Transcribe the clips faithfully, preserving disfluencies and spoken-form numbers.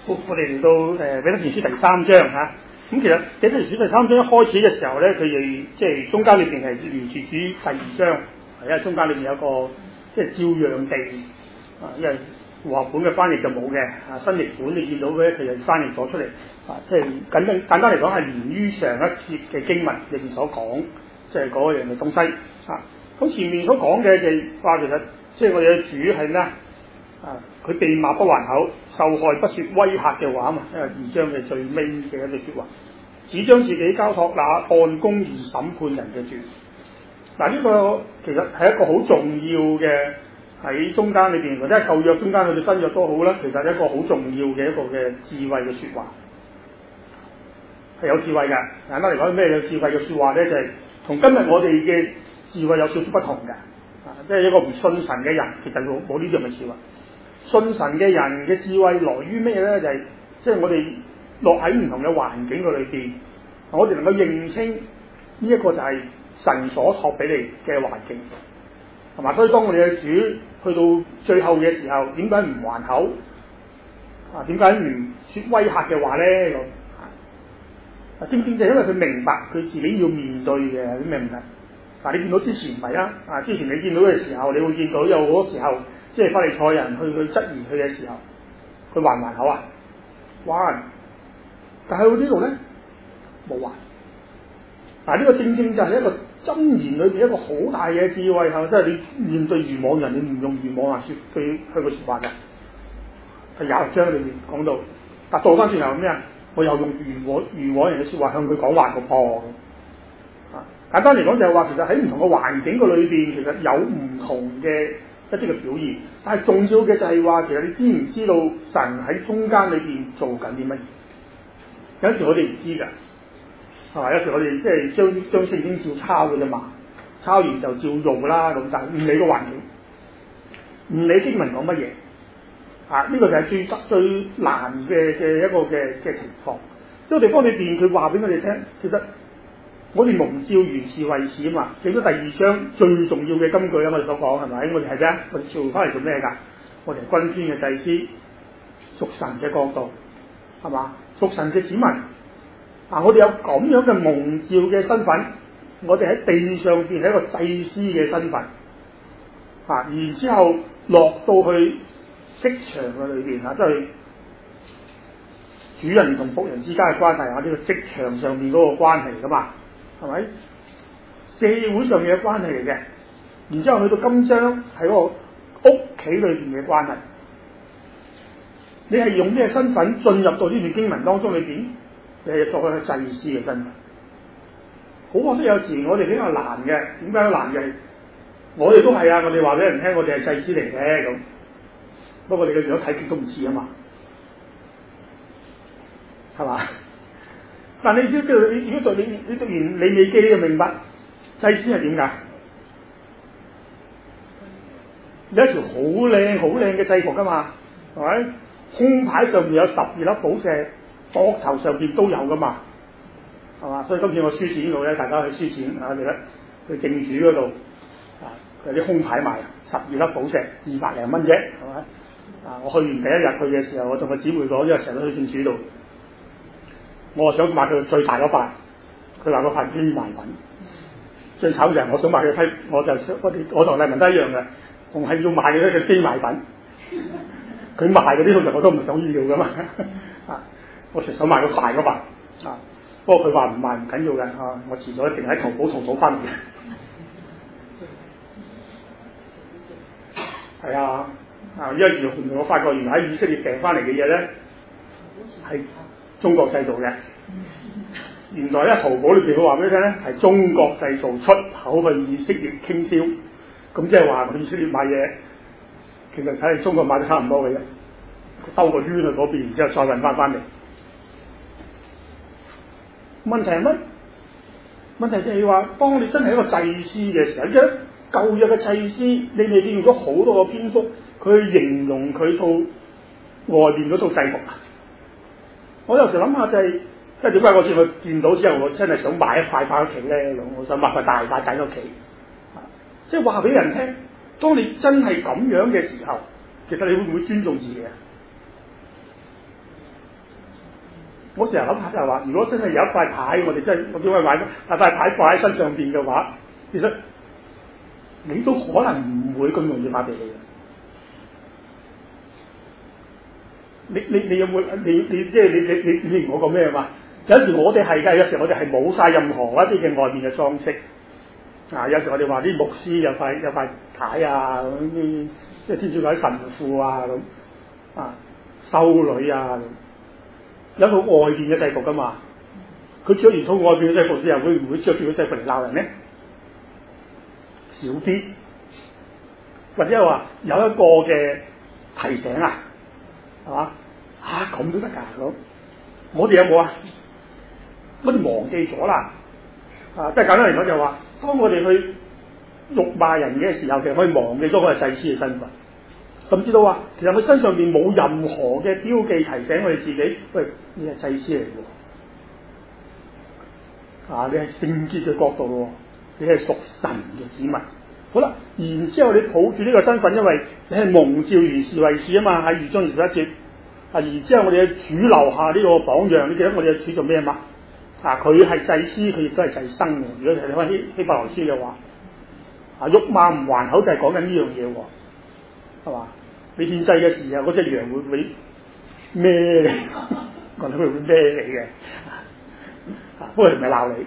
我我哋嚟到誒彼得前書第三章嚇，咁、啊、其實彼得前書第三章一開始嘅時候咧，佢哋即係中間裏邊係連接住第二章，係因為中間裏邊有個即係照樣地啊，因為和合本嘅翻譯就冇嘅，啊新譯本你見到嘅佢就翻譯咗出嚟，啊即係簡單簡單嚟講係連於上一節嘅經文裏邊所講，即係嗰樣嘅東西啊。咁前面所講嘅就係話其實即係我哋嘅主係咩啊？啊！佢被罵不還口，受害不說威嚇嘅話嘛，因為二章嘅最尾嘅一句説話，只將自己交託那按公義審判人嘅主。嗱、啊，呢、這個其實係一個好重要嘅喺中間裏邊，或者係舊約中間去到新約都好啦，其實係一個好重要嘅一個嘅智慧嘅説話，係有智慧嘅。簡單嚟講，咩有智慧嘅説話咧？就係、是、同今日我哋嘅智慧有少少不同嘅。啊，即係一個唔信神嘅人，其實冇冇呢樣嘅智慧。信神嘅人嘅智慧來於咩咧？就係即係我哋落喺唔同嘅環境嘅裏邊，我哋能夠認清呢一個就係神所託俾你嘅環境，係嘛？所以當我哋嘅主去到最後嘅時候，點解唔還口？啊，點解唔說威嚇嘅話咧？咁啊，正正就係因為佢明白佢自己要面對嘅啲咩問題。嗱，你見到之前唔係啊？啊，之前你見到嘅時候，你會見到有好多時候，即係法利賽人去去質疑佢嘅時候，佢還唔還口啊？還，但係佢呢度咧冇還。嗱，呢個正正就係一個箴言裏邊一個好大嘅智慧，係咪？即係你面對愚妄人，你唔用愚妄話説佢佢個説話嘅。係廿六章裏面講到，但倒翻轉頭咩啊？我又用愚妄愚妄人嘅説話向佢講話個破。簡單嚟講就係話，其實喺唔同嘅環境嘅裏邊，其實有唔同嘅一啲嘅表現。但係重要嘅就係話，其實你知唔知道神喺中間裏邊做緊啲乜嘢？有時我哋唔知㗎，係嘛？有時我哋即係將將聖經照抄嘅啫嘛，抄完就照用啦咁，但係唔理個環境，唔理經文講乜嘢，啊呢、這個就係最最難嘅嘅一個嘅嘅情況。呢個地方裏邊佢話俾我哋聽，其實。我哋蒙召原是為此啊嘛，記咗第二章最重要嘅金句啊，我哋所講係咪？我哋係咩？我哋召翻嚟做咩㗎？我哋係君尊嘅祭司，屬神嘅國度，係嘛？屬神嘅子民。啊，我哋有咁樣嘅蒙召嘅身份，我哋喺地上邊係一個祭司嘅身份。啊，然之後落到去職場嘅裏邊啊，即係主人同僕人之間嘅關係啊，呢個職場上面嗰個關係嚟㗎嘛。係咪社會上面嘅關係嚟嘅？然之後去到今章係嗰個屋企裏邊嘅關係。你係用咩身份進入到呢段經文當中裏邊？你係作為一個祭司嘅身份。好可惜有時我哋比較難嘅，點解難嘅？我哋都係啊！我哋話俾人聽，我哋係祭司嚟嘅咁。不過你嘅樣睇極都唔似啊嘛，係嘛？但你知道，你如果讀你你讀完利未記，你就明白祭司係點㗎？有一條好靚好靚嘅制服㗎嘛，係咪？胸牌上面有十二粒寶石，膊頭上邊都有㗎嘛，係嘛？所以今次我書展度咧，大家去書展啊，記得去正主嗰度啊，有啲胸牌賣十二粒寶石，二百零蚊啫，係咪？啊，我去完第一日去嘅時候，我同個姊妹講，因為成日都去正主度。我想買佢最大嗰塊，佢話嗰塊機賣品。最慘就係我想買佢批，我就想我哋我同麗文都一樣嘅，我係要買嘅咧嘅機賣品。佢賣嗰啲通常我都唔想要噶嘛，啊！我成日想買個大嗰塊，啊！不過佢話唔賣唔緊要嘅，啊！我遲早一定喺淘寶淘寶翻嚟嘅。係啊，啊！因為我發覺原來喺以色列訂翻嚟嘅嘢咧，係中國製造嘅，原來咧淘寶裏邊佢話俾你聽咧係中國製造，出口去以色列傾銷，咁即係話去以色列買嘢，其實睇嚟中國買得差唔多嘅啫，兜個圈去嗰邊，然之後再運翻翻嚟。問題係乜？問題就係話，當你真係一個祭司嘅時候，即係舊約嘅祭司，你哋見用咗好多個篇幅，佢去形容佢套外邊嗰套制服啊！我有時諗下就係、是，即係點解我見佢見到之後，我真係想買一塊翻屋企咧？我想買塊大塊仔屋企，即係話俾人聽，當你真係咁樣嘅時候，其實你會唔會尊重自己啊？ 我成日諗下就係話，如果真係有一塊牌，我哋真係我點解買塊塊牌掛喺身上邊嘅話，其實你都可能唔會咁容易發脾氣嘅。你你你有冇你你即係你你你你明我講咩嘛？有時我哋係㗎，有時我哋係冇晒任何一啲嘅外面嘅裝飾。啊，有時我哋話啲牧師有塊有塊牌啊，咁啲即係天主教啲神父啊咁啊，修女啊咁。有一個外邊嘅制服噶嘛，佢着完套外邊嘅制服之後，會唔會着住個制服嚟鬧人咧？少啲，或者係話有一個嘅提醒啊，係嘛？啊咁都得㗎咁，我哋有冇啊？我哋忘記咗啦，啊！即係簡單嚟講就係話，當我哋去辱罵人嘅時候，其實我哋忘記咗我係祭司嘅身份。甚至到話，其實佢身上邊冇任何嘅標記提醒我哋自己，喂，你係祭司嚟嘅，啊，你係聖潔嘅國度咯，你係屬神嘅子民。好啦，然之後你抱住呢個身份，因為你係蒙召如是為是啊嘛，喺二章二十一節。啊，然之後我哋嘅主留下呢個榜樣，你記得我哋嘅主做咩嘛？啊，佢係祭司，佢亦都係祭牲嘅。如果你睇希希伯來書嘅話，啊，辱罵唔還口就係講緊呢樣嘢喎，係嘛？你獻祭嘅時候，嗰隻羊會會咩嘅？我諗佢會咩嚟嘅？不過唔係鬧你。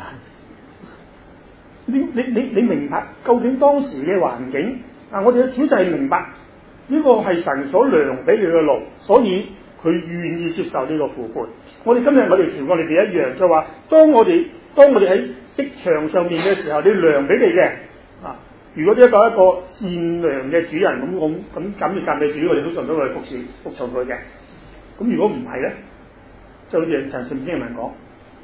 你你你你明白究竟當時嘅環境啊？我哋嘅主就係明白呢個係神所量俾佢嘅路，所以佢願意接受呢個父輩。我哋今日我哋同我哋哋一樣，就話當我哋當我哋喺職場上面嘅時候，你量俾你嘅啊。如果呢一個一個善良嘅主人咁，咁咁咁嘅讚美主，我哋通常都會服侍服從佢嘅。咁如果唔係咧，就好似陳聖經人講，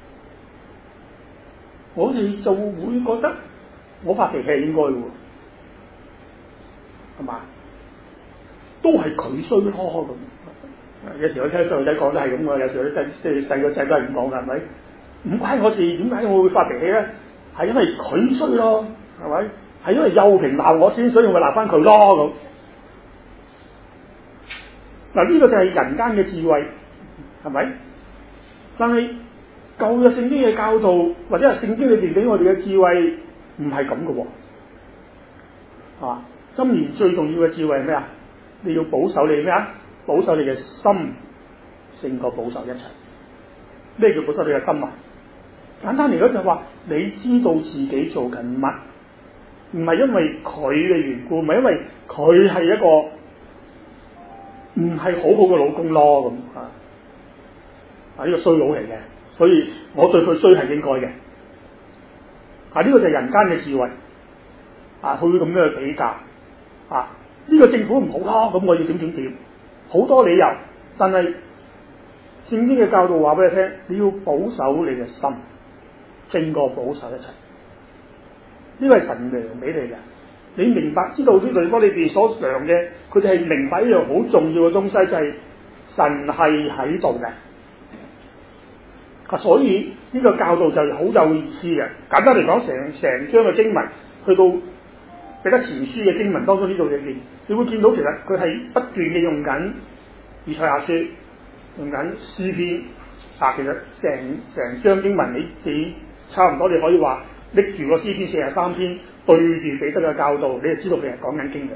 我哋就會覺得我發脾氣係應該嘅喎，係嘛？都係佢衰咯咁。有時我聽細路仔講都係咁嘅，有時啲細即係細個仔都係咁講㗎，係咪？唔關我事，點解我會發脾氣咧？係因為佢衰咯，係咪？係因為幼平鬧我先，所以我咪鬧翻佢咯咁。嗱，呢個就係人間嘅智慧，係咪？但係舊約聖經嘅教導，或者係聖經裏邊俾我哋嘅智慧，唔係咁嘅喎。啊，箴言最重要嘅智慧係咩啊？你要保守你咩啊？保守你嘅心勝過保守一切。咩叫保守你嘅心啊？簡單嚟講就係話，你知道自己做緊乜。唔係因為佢嘅緣故，唔係因為佢係一個唔係好好嘅老公咯咁啊！啊，呢個衰佬嚟嘅，所以我對佢衰係應該嘅。啊，呢個就係人間嘅智慧。啊，佢會咁樣去比較。啊，呢個政府唔好咯，咁我要點點點，好多理由。但係聖經嘅教導話俾你聽，你要保守你嘅心，勝過保守一切。呢個係神量俾你嘅，你明白知道啲地方裏邊所量嘅，佢哋係明白一樣好重要嘅東西，就係、是、神係喺度嘅。啊，所以呢個教導就係好有意思嘅。簡單嚟講，成成章嘅經文去到彼得前書嘅經文當中呢度裏邊，你會見到其實佢係不斷嘅用緊以賽亞書，用緊詩篇。啊，其實成成章經文你你差唔多你可以話。拎住個詩篇四十三篇對住彼得嘅教導，你就知道佢係講緊經嘅。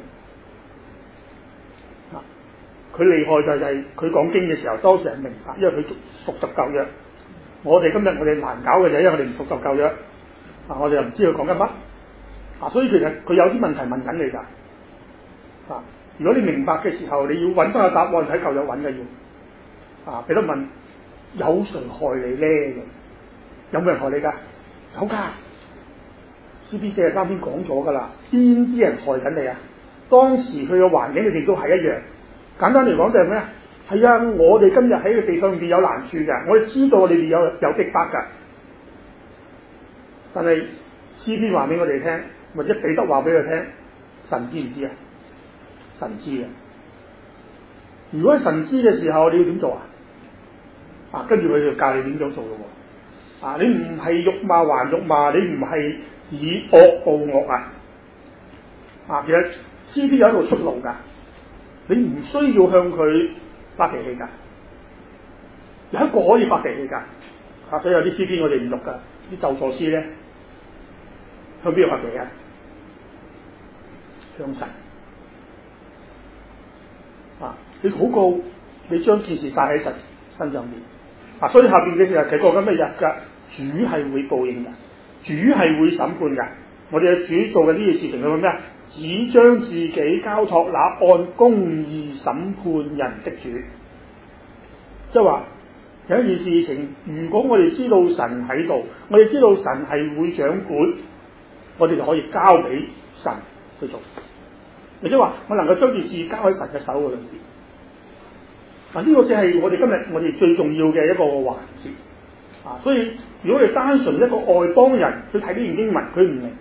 啊，佢厲害就係佢講經嘅時候，當時係明白，因為佢熟讀舊約。我哋今日我哋難搞嘅就係因為我哋唔熟讀舊約，啊，我哋又唔知佢講緊乜。啊，所以其實佢有啲問題問緊你㗎。啊，如果你明白嘅時候，你要揾翻個答案喺舊約揾嘅要。啊，彼得問：有誰害你咧？有冇人害你㗎？有㗎。詩篇四十三篇講咗噶啦，邊啲人害緊你啊？當時佢嘅環境裏邊都係一樣。簡單嚟講就係咩啊？係啊，我哋今日喺個地上邊有難處嘅，我哋知道裏邊有有逼迫噶。但係詩篇話俾我哋聽，或者彼得話俾佢聽，神知唔知啊？神知嘅。如果神知嘅時候，你要點做啊？啊，跟住佢就教你點樣做咯。啊，你唔係辱罵還辱罵，你唔係以惡報惡啊！啊，其實詩篇有一條出路噶，你唔需要向佢發脾氣噶， 有一個可以發脾氣㗎。啊，所以有啲詩篇我哋唔讀㗎，啲咒詛詩咧向邊度發脾氣啊？向神。啊，你禱告，你將件事帶喺神身上面。啊，所以下邊嘅其實其實講緊咩日㗎？主係會報應㗎，主係會審判㗎。我哋嘅主做嘅呢件事情係咩啊？只將自己交託那按公義審判人的主。即係話有一件事情，如果我哋知道神喺度，我哋知道神係會掌管，我哋就可以交俾神去做。亦即係話，我能夠將件事交喺神嘅手嗰裏邊。嗱，呢個就係我哋今日我哋最重要嘅一個環節。啊，所以如果我哋單純一個外邦人去睇呢段經文，佢唔明。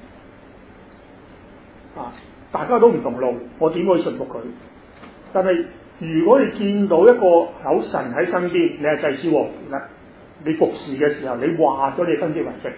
啊，大家都唔同路，我點可以信服佢？但係如果你見到一個有神喺身邊，你係祭司王啦，你服侍嘅時候，你話咗你分別為聖，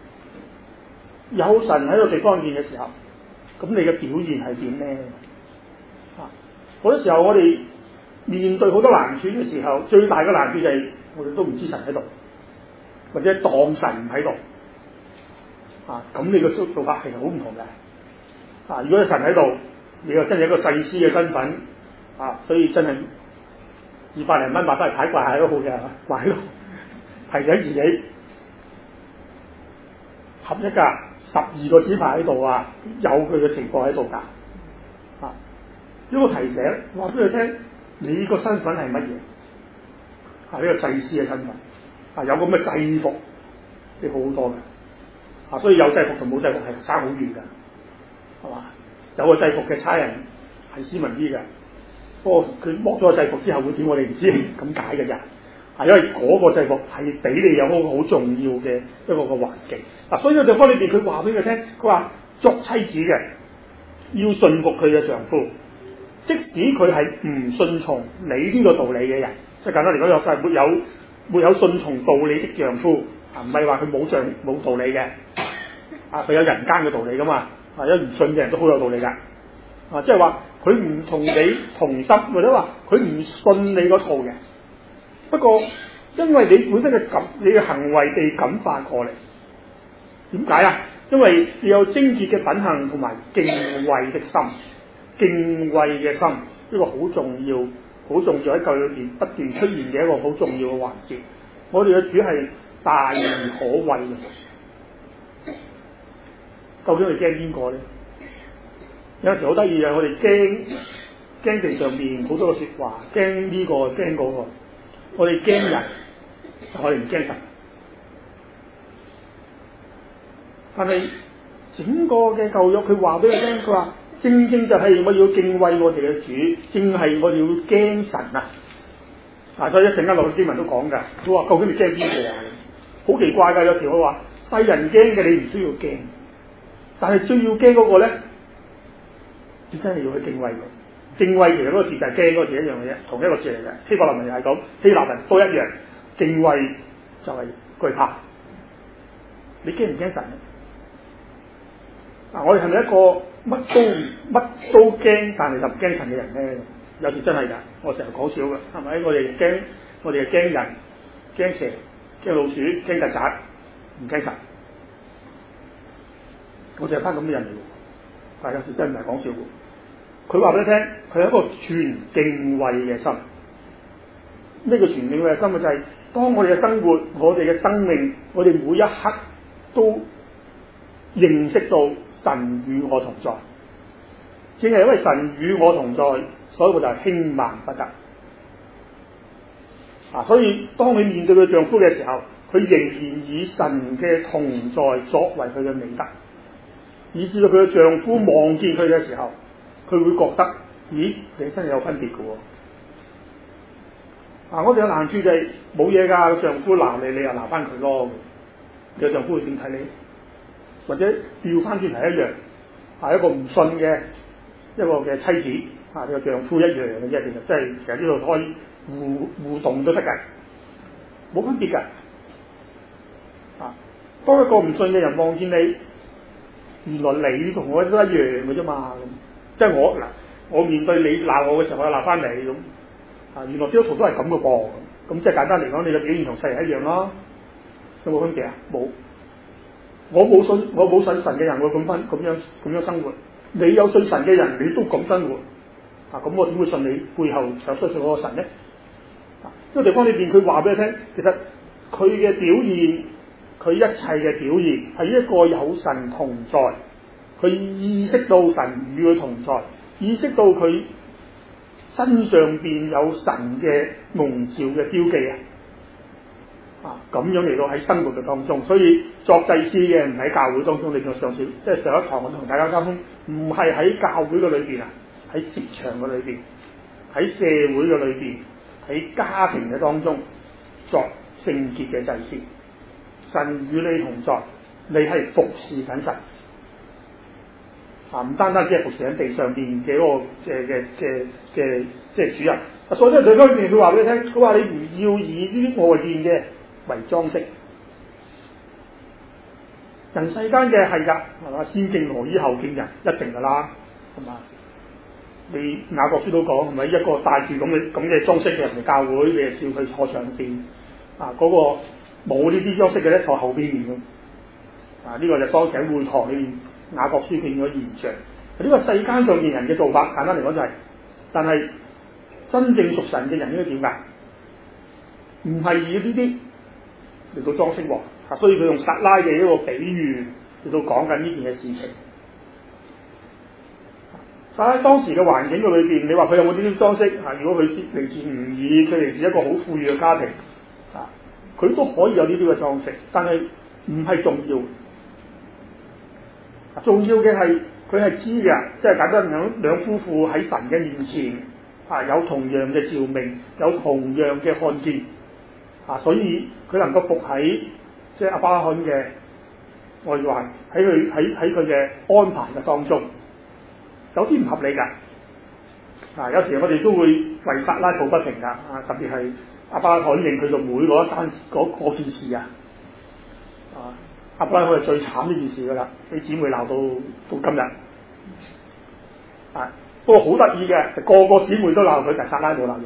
有神喺個地方見嘅時候，咁你嘅表現係點咧？啊，好多時候我哋面對好多難處嘅時候，最大嘅難處就係我哋都唔知神喺度，或者當神唔喺度。啊，咁你嘅做做法係好唔同嘅。啊！如果有神喺度，你又真係一個祭司嘅身份，啊，所以真係二百零蚊買翻嚟睇怪係都好嘅，係嘛？買咯，提醒自己合一㗎，十二個紙牌喺度啊，有佢嘅情況喺度㗎，啊，呢個提醒話俾佢聽，你個身份係乜嘢？係呢個祭司嘅身份，啊，有咁嘅制服，即係好好多嘅，啊，所以有制服同冇制服係差好遠㗎。係嘛？有個制服嘅差人係斯文啲嘅，不過佢剝咗個制服之後會點，我哋唔知，咁解嘅啫。係因為嗰個制服係俾你有嗰個好重要嘅一個個環境。嗱、啊，所以呢個地方裏邊佢話俾佢聽，佢話作妻子嘅要順服佢嘅丈夫，即使佢係唔順從你呢個道理嘅人，即係簡單嚟講，有係沒有沒有順從道理的丈夫，啊，唔係話佢冇丈冇道理嘅，啊，佢有人間嘅道理噶嘛。啊！有唔信嘅人都好有道理㗎，啊，即係話佢唔同你同心，或者話佢唔信你嗰套嘅。不過因為你本身嘅感，你嘅行為被感化過嚟，點解啊？因為你有貞潔嘅品行同埋敬畏的心，敬畏嘅心呢個好重要，好重要喺舊約裏邊不斷出現嘅一個好重要嘅環節。我哋嘅主係大而可畏嘅。究竟我哋驚邊個咧？有陣時好得意啊！我哋驚驚地上面好多嘅説話，驚呢個驚嗰個。我哋驚人，我哋唔驚神。但係整個嘅舊約，佢話俾佢聽，佢話正正就係我要敬畏我哋嘅主，正係我哋要驚神啊！啊，所以一陣間落去經文都講㗎。佢話究竟你驚邊個啊？好奇怪㗎！有時我話世人驚嘅，你唔需要驚。但係最要驚嗰個咧，你真係要去敬畏佢。敬畏其實嗰個字就係驚嗰個字一樣嘅啫，同一個字嚟嘅。希伯來文又係咁，希臘人都一樣。敬畏就係懼怕。你驚唔驚神咧？嗱，我哋係咪一個乜都乜都驚，但係就唔驚神嘅人咧？有時真係㗎，我成日講笑㗎，係咪？我哋驚，我哋係驚人、驚蛇、驚老鼠、驚曱甴，唔驚神。我哋係班咁嘅人嚟喎，大家是真唔係講笑喎。佢話俾你聽，佢係一個全敬畏嘅心。呢個全敬畏嘅心嘅就係、是，當我哋嘅生活、我哋嘅生命、我哋每一刻都認識到神與我同在。正係因為神與我同在，所以我就輕慢不得。啊，所以當你面對佢丈夫嘅時候，佢仍然以神嘅同在作為佢嘅美德。以至到佢嘅丈夫望見佢嘅時候，佢會覺得，咦，你真係有分別嘅喎。啊，我哋有難處就係冇嘢㗎，丈夫鬧你，你又鬧翻佢咯。你嘅丈夫會點睇你？或者調翻轉嚟一樣，係一個唔信嘅一個嘅妻子，啊，你個丈夫一樣嘅啫。其實真係其實呢度可以互互動都得㗎，冇分別㗎。啊，當一個唔信嘅人望見你。原來你同我都一樣嘅啫嘛，咁即係我嗱，我面對你鬧我嘅時候，我又鬧翻你咁啊！原來基督徒都係咁嘅噃， 咁即係簡單嚟講，你嘅表現同世人一樣咯，有冇分別啊？冇。我冇信我冇信神嘅人，我咁分咁樣咁樣生活。你有信神嘅人，你都咁生活。啊，咁我點會信你背後有相信嗰個神咧？啊，呢個地方裏邊佢話俾你聽，其實佢嘅表現，佢一切嘅表現係一個有神同在，佢意識到神與佢同在，意識到佢身上邊有神嘅蒙召嘅標記啊！啊，咁樣嚟到喺生活嘅當中，所以作祭司嘅唔喺教會當中，你仲上次即係上一堂我同大家溝通，唔係喺教會嘅裏邊啊，喺職場嘅裏邊，喺社會嘅裏邊，喺家庭嘅當中作聖潔嘅祭司。神與你同在，你係服侍緊神啊！唔單單只係服侍緊地上邊嘅嗰個嘅嘅嘅嘅即係主人。啊，所以喺對方面佢話俾你聽，佢話你唔要以呢啲外邊嘅為裝飾。人世間嘅係㗎，係嘛？先敬羅衣後敬人，一定㗎啦，係嘛？你雅各書都講係咪？一個帶住咁嘅咁嘅裝飾嘅人嚟教會，你係叫佢坐上邊啊？嗰、那個冇呢啲裝飾嘅咧，坐後邊嘅。啊，呢、這個就當時喺會堂裏面雅各書見咗現象。呢、這個世間上邊人嘅做法，簡單嚟講就係、是，但係真正屬神嘅人應該點㗎？唔係以呢啲嚟到裝飾喎。啊，所以佢用撒拉嘅一個比喻嚟到講緊呢件嘅事情。撒拉當時嘅環境嘅裏邊，你話佢有冇呢啲裝飾？啊，如果佢嚟自吾爾，佢嚟自一個好富裕嘅家庭，啊，佢都可以有呢啲嘅裝飾，但係唔係重要。啊，重要嘅係佢係知嘅，即係簡單兩兩夫婦喺神嘅面前，啊，有同樣嘅召命，有同樣嘅看見，啊，所以佢能夠伏喺即係亞伯拉罕嘅外患，喺佢喺喺佢嘅安排嘅當中。有啲唔合理㗎，啊！有時我哋都會為撒拉抱不平㗎，啊！特別係亞伯拉罕認佢個妹嗰一單嗰件事啊，啊！亞伯拉罕係最慘呢件事㗎啦，俾姊妹鬧到到今日，啊！不過好得意嘅，個個姊妹都鬧佢，但係撒拉冇鬧嘅，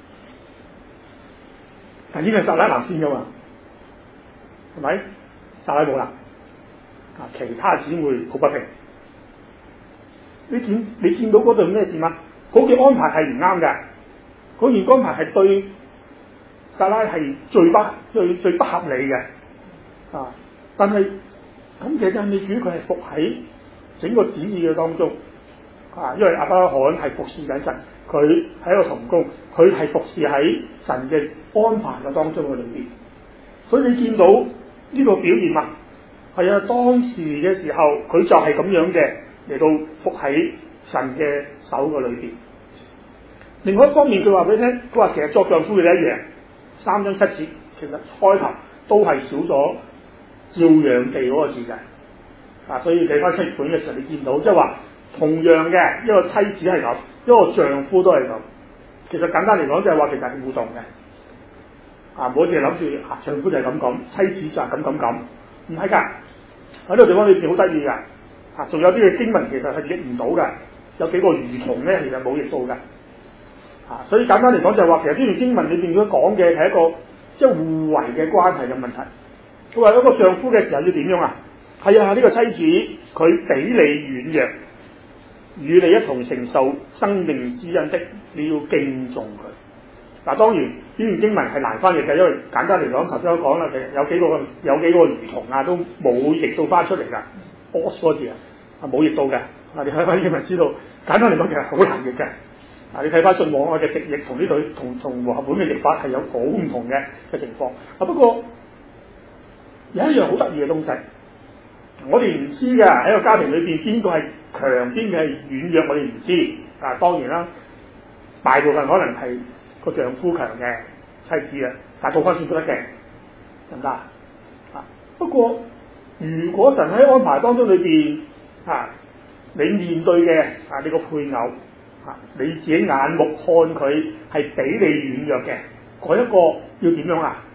但係呢個係撒拉鬧先㗎嘛，係咪？撒拉冇鬧，啊！其他姊妹抱不平。你見你見到嗰度咩事嘛？嗰件安排係唔啱嘅，嗰件安排係對撒拉係最不最最不合理嘅啊！但係咁其實你主佢係服喺整個旨意嘅當中啊，因為亞伯拉罕係服侍緊神，佢係一個同工，佢係服侍喺神嘅安排嘅當中嘅裏邊，所以你見到呢個表現啊，係啊，當時嘅時候佢就係咁樣嘅。嚟到伏喺神嘅手嘅裏邊。另外一方面，佢話俾你聽，佢話其實作丈夫嘅一樣，三章七節，其實開頭都係少咗照樣地嗰個字嘅。啊，所以睇翻七本嘅時候，你見到即係話同樣嘅一個妻子係咁，一個丈夫都係咁。其實簡單嚟講，就係話其實係互動嘅。啊，唔好淨係諗住啊，丈夫就係咁講，妻子就係咁咁咁，唔係㗎。喺呢個地方裏邊好得意㗎。啊，仲有啲嘅經文其實係譯唔到嘅，有幾個如同咧，其實冇譯到嘅。啊，所以簡單嚟講就係話，其實呢段經文裏邊佢講嘅係一個即係互為嘅關係嘅問題。佢話一個丈夫嘅時候要點樣啊？係啊，呢個妻子佢比你軟弱，與你一同承受生命之恩的，你要敬重佢。嗱，當然呢段經文係難翻譯嘅，因為簡單嚟講，頭先我講啦，其實有幾個有幾個如同啊，都冇譯到翻出嚟㗎。波斯嗰字啊，啊冇譯到嘅，啊你睇翻英文知道，簡單嚟講其實好難譯嘅，啊你睇翻信望愛嘅直譯同呢對同同和合本嘅譯法係有好唔同嘅嘅情況，啊不過有一樣好得意嘅東西，我哋唔知㗎，喺個家庭裏邊邊個係強邊個係軟弱，我哋唔知，啊當然啦，大部分可能係個丈夫強嘅妻子啊，但係倒翻轉都得嘅，得唔得啊？不過。如果神喺安排當中裏邊啊，你面對嘅啊你個配偶啊，你自己眼目看佢係比你軟弱嘅，嗰一個要點樣啊？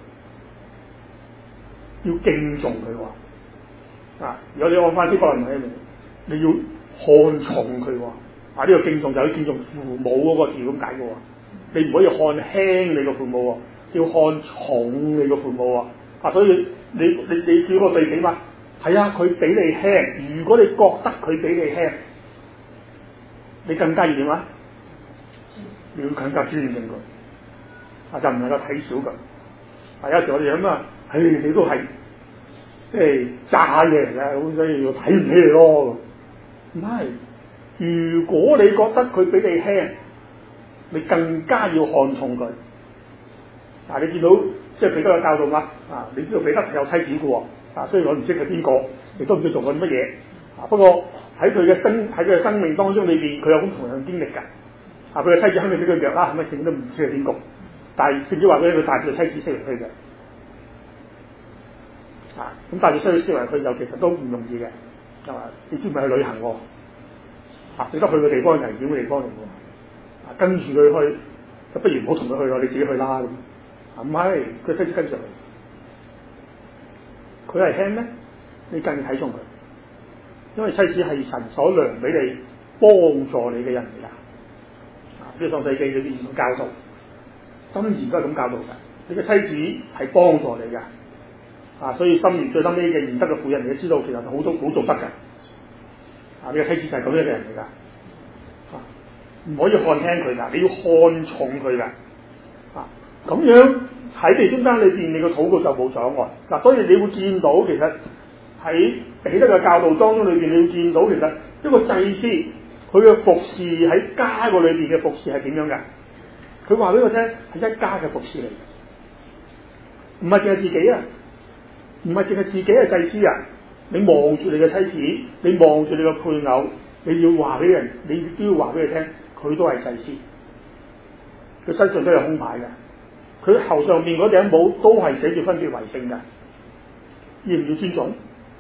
要敬重佢喎啊！如果你按翻啲個人喺度，你要看重佢喎啊！呢、這個敬重就係敬重父母嗰個字咁解嘅喎，你唔可以看輕你個父母喎。 要看重你個父母啊！啊，所以你你你叫個對比嘛？係啊，佢比你輕。如果你覺得佢比你輕，你更加要點啊？你要更加尊敬佢，啊就唔能夠睇小佢。啊有時我哋諗啊，唉、哎、你都係即係渣嘢嚟嘅，咁所以要睇唔起你咯。唔係，如果你覺得佢比你輕，你更加要看重佢。嗱、啊，你見到即係彼得嘅教導嘛？啊，你知道彼得係有妻子嘅喎，啊，雖然我唔識佢邊個，亦都唔知做過啲乜嘢，啊，不過喺佢嘅生喺佢嘅生命當中裏邊，佢有咁同樣經歷㗎。啊，佢嘅妻子肯定俾佢虐啦，係咪聖都唔知係邊個？但係甚至話佢佢帶住妻子四圍去嘅，啊，咁帶住妻子四圍去就其實都唔容易嘅，係嘛？你知唔係去旅行喎？啊，你得去嘅地方係危險嘅地方嚟喎，啊，跟住佢去，就不如唔好同佢去咯，你自己去啦咁。唔係，佢妻子跟上嚟，佢係輕咩？你更睇重佢，因為妻子係神所量俾你幫助你嘅人嚟㗎。啊，呢個創世記裏邊咁教導，箴言都係咁教導㗎。你嘅妻子係幫助你㗎，啊，所以箴言最後尾嘅賢德嘅婦人，你都知道其實好多好做得㗎。啊，你嘅妻子就係咁樣嘅人嚟㗎，啊，唔可以看輕佢㗎，你要看重佢㗎。啊，咁樣喺你中間裏邊，你個禱告就冇阻礙嗱、啊，所以你會見到其實喺彼得嘅教導當中裏邊，你會見到其實一個祭司佢嘅服侍喺家個裏邊嘅服侍係點樣㗎？佢話俾我聽係一家嘅服侍嚟，唔係淨係自己啊，唔係淨係自己係祭司啊，你望住你嘅妻子，你望住你嘅配偶，你要話俾人，你都要話俾佢聽，佢都係祭司。佢身上都有胸牌嘅，佢頭上面嗰頂帽都係寫住分別為聖嘅，要唔要尊重？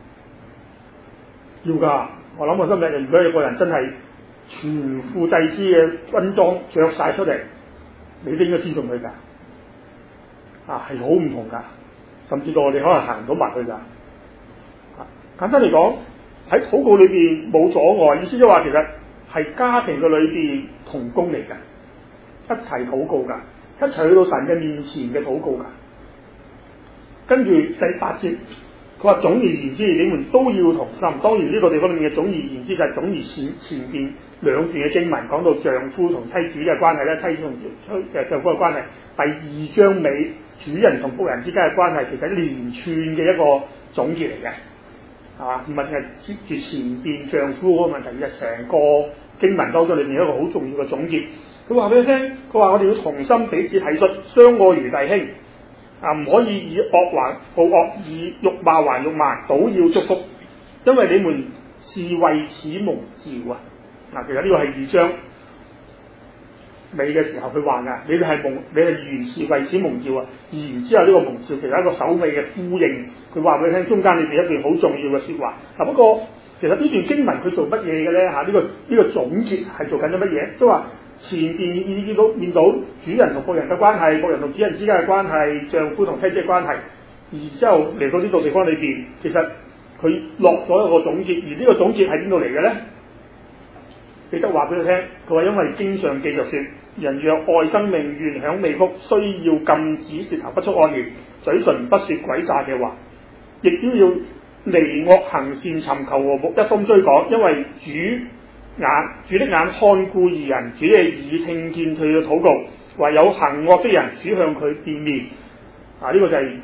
要㗎，我諗我今日如果有個人真係全副祭司嘅軍裝着晒出嚟，你都應該尊重佢㗎。啊，係好唔同㗎，甚至到我哋可能行唔到埋去㗎。啊，簡單嚟講，喺禱告裏邊冇阻礙，意思即係話其實係家庭嘅裏邊同工嚟㗎。一齊禱告㗎，一齊去到神嘅面前嘅禱告㗎。跟住第八節，佢話總而言之，你們都要同心。當然呢個地方裏面嘅總而言之就係總而前前邊兩段嘅經文講到丈夫同妻子嘅關係咧，妻子同誒丈夫嘅關係。第二章尾主人同僕人之間嘅關係，其實係連串嘅一個總結嚟嘅，係嘛？唔係淨係接住前邊丈夫嗰個問題，而係成個經文當中裏面一個好重要嘅總結。佢話俾你聽，佢話我哋要同心彼此體恤，相愛如弟兄，啊，唔可以以惡還報惡，以辱罵還辱罵，倒要祝福，因為你們是為此蒙召啊！嗱，其實呢個係二章尾嘅時候佢話㗎，你哋係蒙，你係原是為此蒙召啊！而然之後呢個蒙召其實一個首尾嘅呼應，佢話俾你聽，中間裏邊一段好重要嘅説話。嗱，不過其實呢段經文佢做乜嘢嘅咧？嚇，呢個呢個總結係做緊咗乜嘢？即係話。前邊已經到見到主人同僕人嘅關係，僕人同主人之間嘅關係，丈夫同妻子嘅關係，然之後嚟到呢度地方裏邊，其實佢落咗一個總結，而呢個總結喺邊度嚟嘅咧？彼得話俾佢聽，佢話因為經上記着說，人若愛生命，願享美福，需要禁止舌頭不出惡言，嘴唇不說詭詐嘅話，亦都要離惡行善，尋求和睦，一心追趕，因為主。眼主的眼看顧義人，主嘅耳聽見佢嘅禱告，唯有行惡的人，主向佢變面。啊，呢、這個就係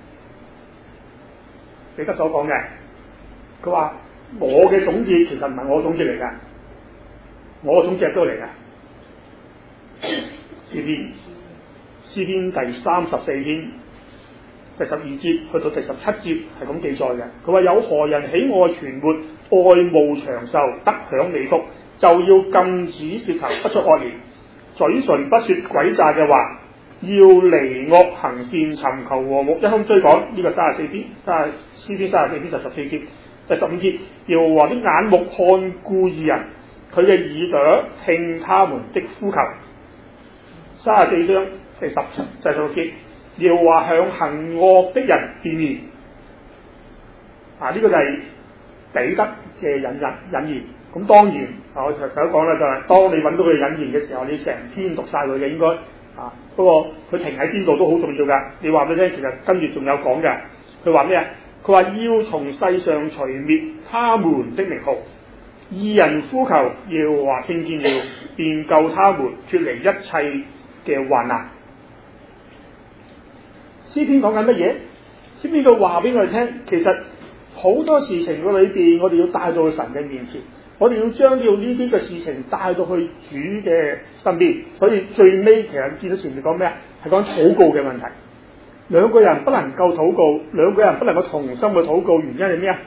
彼得所講嘅。佢話我嘅總結其實唔係我總結嚟噶，我嘅總結都嚟噶。詩篇詩篇第三十四篇第十二節去到第十七節係咁記載嘅。佢話有何人喜愛存活？愛慕長壽，得享美福，就要禁止舌頭不出惡言，嘴唇不說詭詐嘅話，要離惡行善，尋求和睦，一心追趕。呢、這個三十四篇，三十詩篇三十四篇第十四節，第十五節，耶和華的眼目看顧義人，佢嘅耳朵聽他們的呼求。三十四章第十第十六節，耶和華向行惡的人變面。啊，呢、這個就係、是。彼得嘅引引引言，咁當然啊，我頭先講啦，就係當你揾到佢嘅引言嘅時候，你成篇讀晒佢嘅應該啊， 啊，不過佢停喺邊度都好重要㗎。你話俾你聽，其實跟住仲有講嘅。佢話咩啊？佢話要從世上除滅他們的名號，義人呼求耶和華聽見了，便救他們脫離一切嘅患難。詩篇講緊乜嘢？詩篇佢話俾我哋聽，其實好多事情嘅裏邊，我哋要帶到去神嘅面前。我哋要將要呢啲嘅事情帶到去主嘅身邊，所以最尾其實見到前面講咩啊？係講禱告嘅問題。兩個人不能夠禱告，兩個人不能夠同心去禱告，原因係咩啊？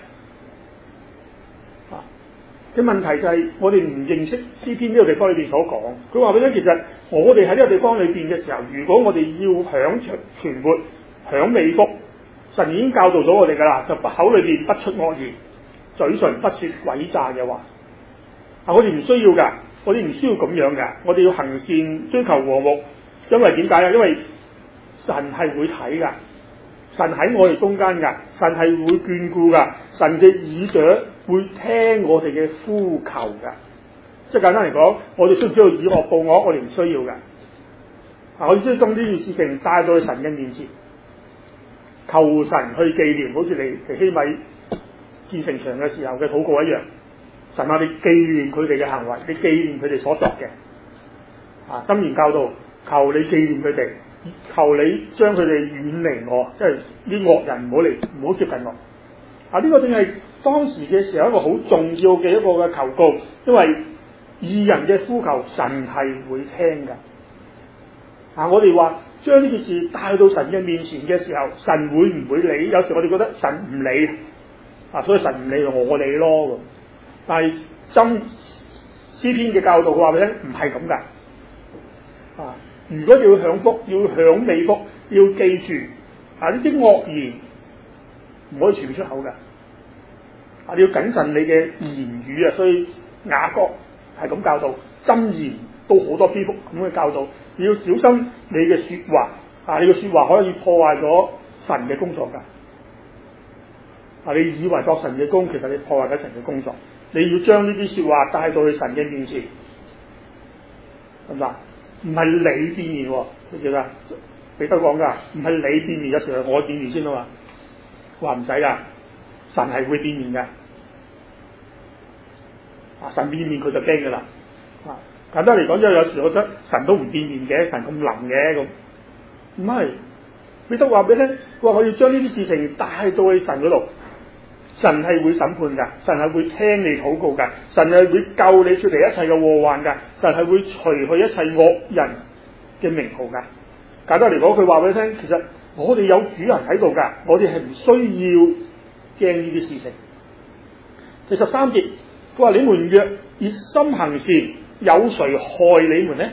嘅問題就係我哋唔認識詩篇呢個地方裏邊所講。佢話俾你聽，其實我哋喺呢個地方裏邊嘅時候，如果我哋要享存活、享美福，神已經教導咗我哋㗎啦，就口裏邊不出惡言，嘴唇不說詭詐嘅話。啊！我哋唔需要㗎，我哋唔需要咁樣㗎，我哋要行善，追求和睦。因為點解啊？因為神係會睇㗎，神喺我哋中間㗎，神係會眷顧㗎，神嘅耳朵會聽我哋嘅呼求㗎。即係簡單嚟講，我哋需唔需要以惡報惡？我哋唔需要㗎。啊！我哋需要將呢件事情帶到去神嘅面前，求神去紀念，好似你尼希米建城牆嘅時候嘅禱告一樣。神啊，你紀念佢哋嘅行為，你紀念佢哋所作嘅。啊，箴言教導，求你紀念佢哋，求你將佢哋遠離我，即係啲惡人唔好嚟，唔好接近我。啊，呢、這個正係當時嘅時候一個好重要嘅一個嘅求告，因為義人嘅呼求，神係會聽㗎。啊，我哋話將呢件事帶到神嘅面前嘅時候，神會唔會理？有時我哋覺得神唔理，啊，所以神唔理我理咯。但係箴詩篇嘅教導，佢話俾你聽，唔係咁噶。啊，如果要享福，要享美福，要記住啊，呢啲惡言唔可以傳出口噶。啊，你要謹慎你嘅言語啊。所以雅各係咁教導，箴言都好多篇幅咁嘅教導，你要小心你嘅說話。啊，你嘅說話可以破壞咗神嘅工作噶。啊，你以為作神嘅工，其實你破壞緊神嘅工作。你要將呢啲說話帶到去神嘅面前，係咪？唔係你變面，你記得彼得講噶，唔係你變面，有時係我變面先啊嘛。話唔使噶，神係會變面嘅。啊，神變面佢就驚噶啦。啊，簡單嚟講，因為有時我覺得神都唔變面嘅，神咁腍嘅咁，唔係。彼得話俾你聽，佢話我要將呢啲事情帶到去神嗰度。神係會審判㗎，神係會聽你禱告㗎，神係會救你出嚟一切嘅禍患㗎，神係會除去一切惡人嘅名號㗎。簡單嚟講，佢話俾你聽，其實我哋有主人喺度㗎，我哋係唔需要驚呢啲事情。第十三節，佢話：你們若熱心行善，有誰害你們呢？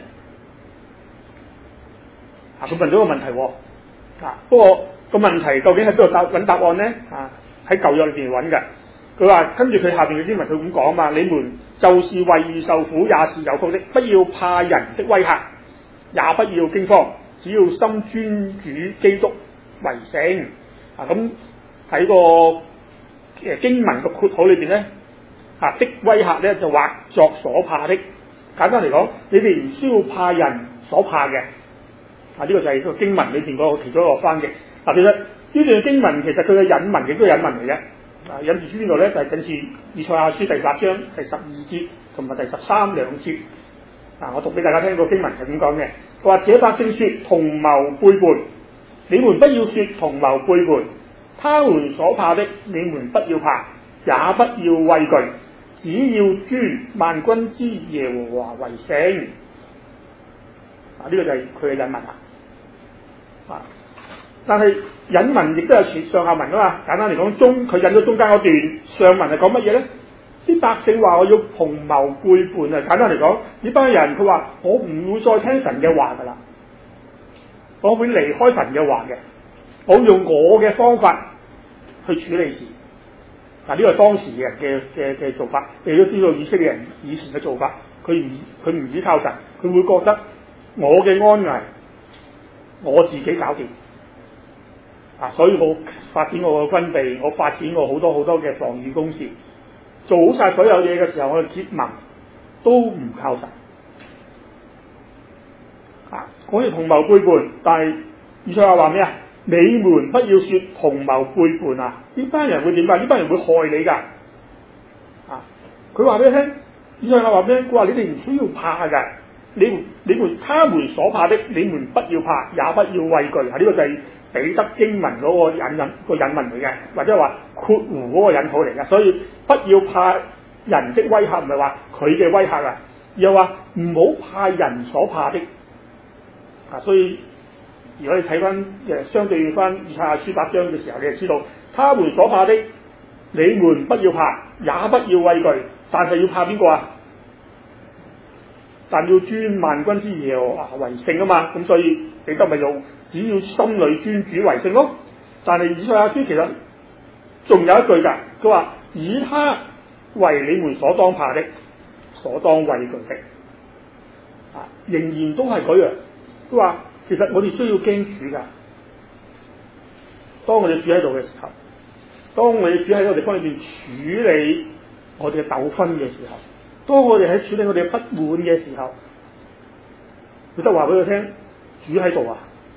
啊，佢問咗個問題喎。啊，不過個問題究竟喺邊度答揾答案呢？啊？喺舊約裏邊揾嘅，佢話跟住佢下邊嘅經文佢咁講嘛，你們就是為義受苦也是有福的，不要怕人的威嚇，也不要驚慌，只要心尊主基督為聖。啊，咁喺個誒經文個括號裏邊咧，啊的威嚇咧就畫作所怕的。簡單嚟講，你哋唔需要怕人所怕嘅。啊，呢、這個就係個經文裏邊嗰個其中一個翻譯。嗱、啊，其實呢段經文其實佢嘅引文亦都係引文嚟嘅。啊，引自書邊度咧？就係近似以賽亞書第八章第十二節同埋第十三兩節。啊，我讀俾大家聽個經文係點講嘅。佢話：這百姓說同謀背叛，你們不要說同謀背叛。他們所怕的，你們不要怕，也不要畏懼，只要尊萬軍之耶和華為聖。啊，呢、這個就係佢嘅引文啊。啊！但係引文亦都有前上下文噶嘛。簡單嚟講，中佢引咗中間嗰段上文係講乜嘢咧？啲百姓話我要同謀背叛啊！簡單嚟講，呢班人佢話我唔會再聽神嘅話噶啦，我會離開神嘅話嘅，我會用我嘅方法去處理事。嗱，呢個係當時嘅人嘅嘅嘅做法。你都知道以色列人以前嘅做法，佢唔佢唔依靠神，佢會覺得我嘅安危我自己搞掂。啊！所以我發展我嘅軍備，我發展我好多好多嘅防禦工事，做好晒所有嘢嘅時候，我嘅結盟都唔靠神。 啊，講住同謀背叛，但係以賽亞話咩啊？你們不要說同謀背叛啊！呢班人會點啊？呢班人會害你㗎。啊，佢話俾你聽，以賽亞話咩？佢話你哋唔需要怕㗎。你你們他們所怕的，你們不要怕，也不要畏懼。啊，呢個就係彼得經文嗰個引引個引文嚟嘅，或者話括弧嗰個引號嚟嘅。所以不要怕人的威嚇，唔係話佢嘅威嚇啊，而係話唔好怕人所怕的。啊，所以如果你睇翻誒相對翻以賽亞書八章嘅時候，你就知道，他們所怕的，你們不要怕，也不要畏懼，但係要怕邊個啊？但要尊萬軍之耶和華為聖啊嘛，咁所以彼得咪用只要心裏尊主為聖咯。但係以賽亞書其實仲有一句㗎，佢話以他為你們所當怕的，所當畏懼的，啊，仍然都係嗰樣。佢話其實我哋需要驚主㗎。當我哋住喺度嘅時候，當我哋住喺個地方裏邊處理我哋嘅糾紛嘅時候，當我哋喺處理我哋嘅不滿嘅時候，佢都話俾佢聽，主喺度啊！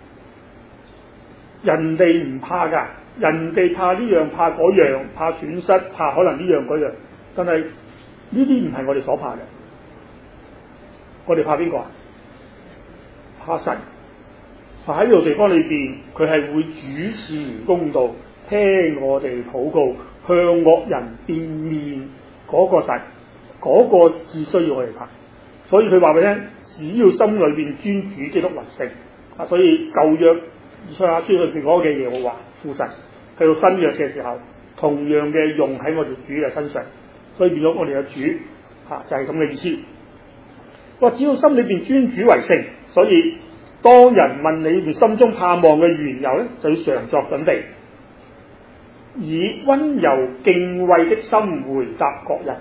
人哋唔怕㗎，人哋怕呢樣怕嗰樣，怕損失，怕可能呢樣嗰樣，但係呢啲唔係我哋所怕嘅。我哋怕邊個啊？怕神。喺呢個地方裏邊，佢係會主持公道，聽我哋禱告，向惡人變面嗰個神。嗰個只需要我哋怕，所以佢話俾你聽，只要心裏邊尊主基督為聖啊！所以舊約以賽亞書裏邊講嘅耶和華父神，去到新約嘅時候，同樣嘅用喺我哋主嘅身上，所以變咗我哋嘅主啊，就係咁嘅意思。話只要心裏邊尊主為聖，所以當人問你哋心中盼望嘅緣由咧，就要常作準備，以溫柔敬畏的心回答各人。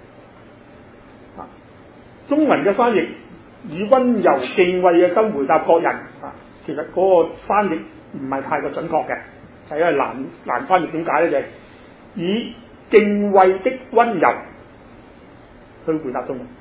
中文嘅翻譯以溫柔敬畏嘅心回答各人啊，其實嗰個翻譯唔係太過準確嘅，係因為難難翻譯。點解咧？就係、是、以敬畏的溫柔去回答中文，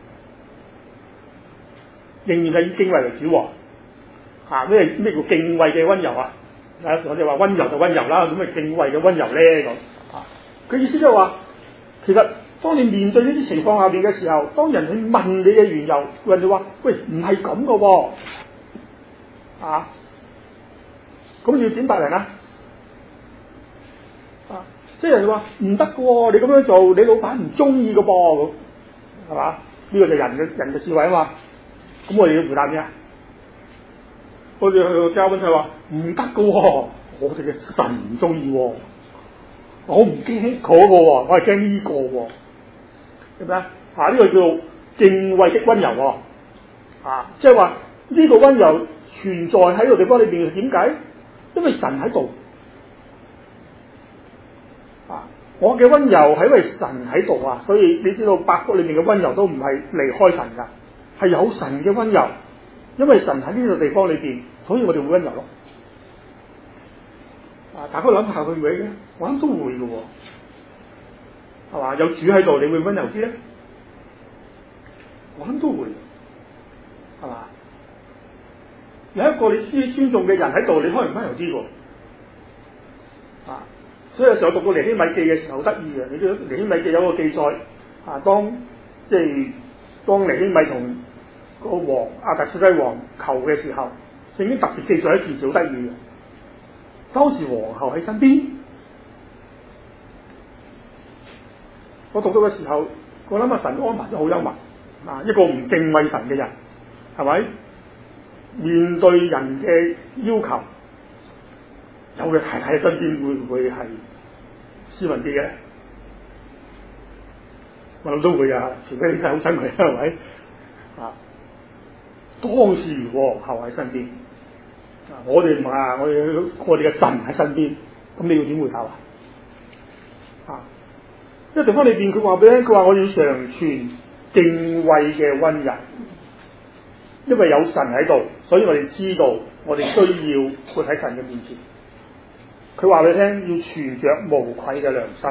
仍然係以敬畏為主喎。啊，咩咩叫敬畏嘅溫柔啊？有時我哋話溫柔就溫柔啦，咁咪敬畏嘅溫柔咧咁啊？佢意思就係話，其實。當你面對呢啲情況下邊嘅時候，當人去問你嘅緣由，人哋話：喂，唔係咁噶喎，啊，咁要點答人啊？啊，即係人哋話唔得噶喎，你咁樣做，你老闆唔中意噶噃，咁係嘛？呢個就係人嘅人嘅智慧啊嘛。咁我哋要回答咩啊？我哋去教本就話唔得噶喎，我哋嘅神唔中意喎，我唔驚嗰個喎，我係驚呢個喎。係咪啊？啊，呢、這個叫做敬畏的溫柔喎、哦，啊，即係話呢個溫柔存在喺個地方裏邊，點解？因為神喺度，啊，我嘅溫柔係因為神喺度啊，所以你知道八福裏面嘅溫柔都唔係離開神噶，係有神嘅溫柔，因為神喺呢個地方裏邊，所以我哋會溫柔咯。啊，大家諗下會唔會嘅？我諗都會嘅喎。係嘛？有主喺度，你會溫柔啲咧？我諗都會，係嘛？有一個你知尊重嘅人喺度，你可能溫柔啲喎。啊，所以有時候讀過尼希米記嘅時候，好得意嘅。你知尼希米記有個記載，啊，當即係當尼希米同個王亞達薛西王求嘅時候，聖經特別記載一件事好得意嘅。當時皇后喺身邊。我讀到嘅時候，我諗阿神安排得好幽默啊！一個唔敬畏神嘅人，係咪面對人嘅要求，有嘅太太喺身邊，會唔會係斯文啲嘅？我諗都會啊，除非你真係好憎佢，係咪啊？當時皇后喺身邊，啊，我哋唔係啊，我哋我哋嘅神喺身邊，咁你要點回答啊？啊！呢個地方裏邊，佢話俾你聽，佢話我要常存敬畏嘅溫柔，因為有神喺度，所以我哋知道我哋需要活喺神嘅面前。佢話俾你聽，要存着無愧嘅良心。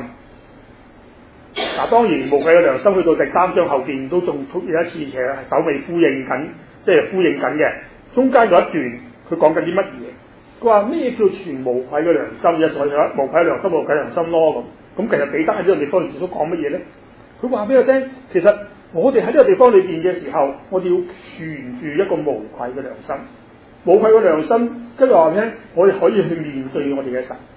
嗱，當然無愧嘅良心去到第三章後邊都仲出現一次，其實係首尾呼應緊即係呼應緊嘅。中間有一段佢講緊啲乜嘢？佢話咩叫全無愧嘅良心？有時我哋無愧良心，無愧良心咯咁。咁其實彼得喺呢個地方裏邊所講乜嘢咧？佢話俾我聽，其實我哋喺呢個地方裏邊嘅時候，我哋要存住一個無愧嘅良心。無愧嘅良心，跟住話俾你聽，我哋可以去面對我哋嘅神。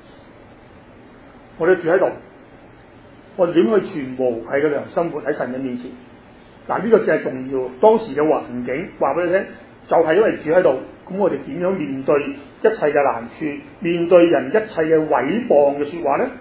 我哋住喺度，我哋點去存無愧嘅良心活喺神嘅面前？嗱，呢個就係重要。當時嘅環境話俾你聽，就係、是、因為住喺度，咁我哋點樣面對一切嘅難處，面對人一切嘅毀謗嘅說話咧？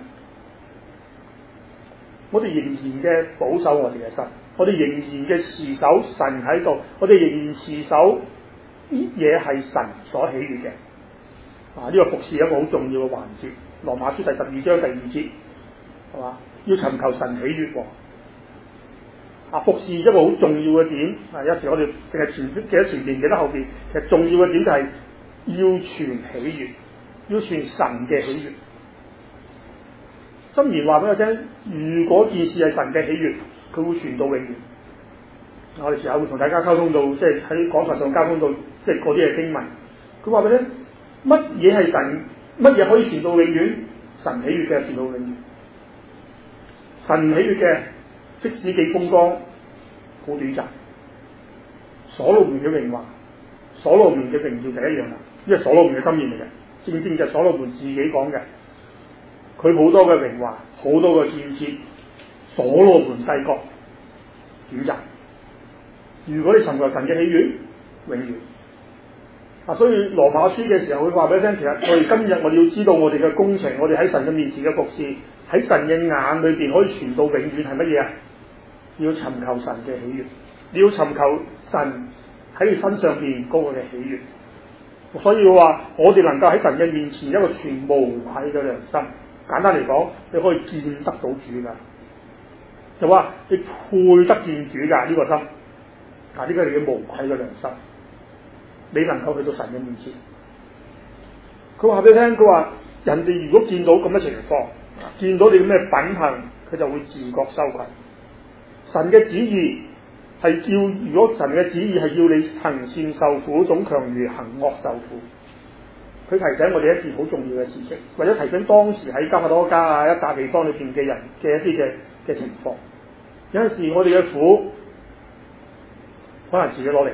我哋仍然嘅保守我哋嘅心，我哋仍然嘅持守神喺度，我哋仍然持守啲嘢係神所喜悅嘅。啊，呢、這個服侍一個好重要嘅環節。羅馬書第十二章第二節，係嘛？要尋求神喜悅喎。啊，服侍一個好重要嘅點。啊，有時我哋淨係前記得前邊，記得後邊。其實重要嘅點就係要傳喜悅，要傳神嘅喜悅。箴言話俾我聽，如果件事係神嘅喜悅，佢會傳到永遠。我哋時候會同大家溝通到，即係喺講台上交通到，即係嗰啲嘅經文。佢話俾你聽，乜嘢係神？乜嘢可以傳到永遠？神喜悅嘅傳到永遠。神喜悅嘅，即使幾風光，好短暫。所羅門嘅榮華，所羅門嘅榮耀就一樣啦，因為所羅門嘅心意嚟嘅，正正就係所羅門自己講嘅。佢好多嘅榮華，好多嘅建設，所羅門帝國短暫。如果你尋求神嘅喜悅，永遠。啊，所以羅馬書嘅時候會話俾你聽，其實我哋今日我哋要知道我哋嘅工程，我哋喺神嘅面前嘅服侍，喺神嘅眼裏邊可以傳到永遠係乜嘢啊？要尋求神嘅喜悅，你要尋求神喺你身上邊嗰個嘅喜悅。所以話我哋能夠喺神嘅面前一個全無愧嘅良心。簡單嚟講，你可以見得到主噶，就話你配得見主噶呢個心。啊，呢個係你嘅無愧嘅良心。你能夠去到神嘅面前，佢話俾你聽，佢話人哋如果見到咁嘅情況，見到你咩品行，佢就會自覺羞愧。神嘅旨意係叫，如果神嘅旨意係要你行善受苦，總強於行惡受苦。佢提醒我哋一件好重要嘅事情，或者提醒當時喺加帕多家啊一笪地方裏邊嘅人嘅一啲嘅嘅情況。有陣時我哋嘅苦可能自己攞嚟嘅。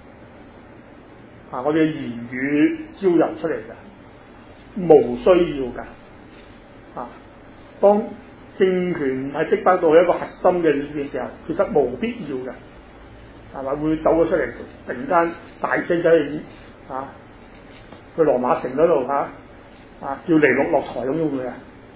啊！我哋嘅言語招流出嚟嘅，無需要㗎。啊，當政權係逼迫到一個核心嘅嘅時候，其實無必要嘅，係咪會走咗出嚟？突然間大聲仔去啊，去羅馬城嗰度嚇啊，叫尼祿落台咁樣會啊？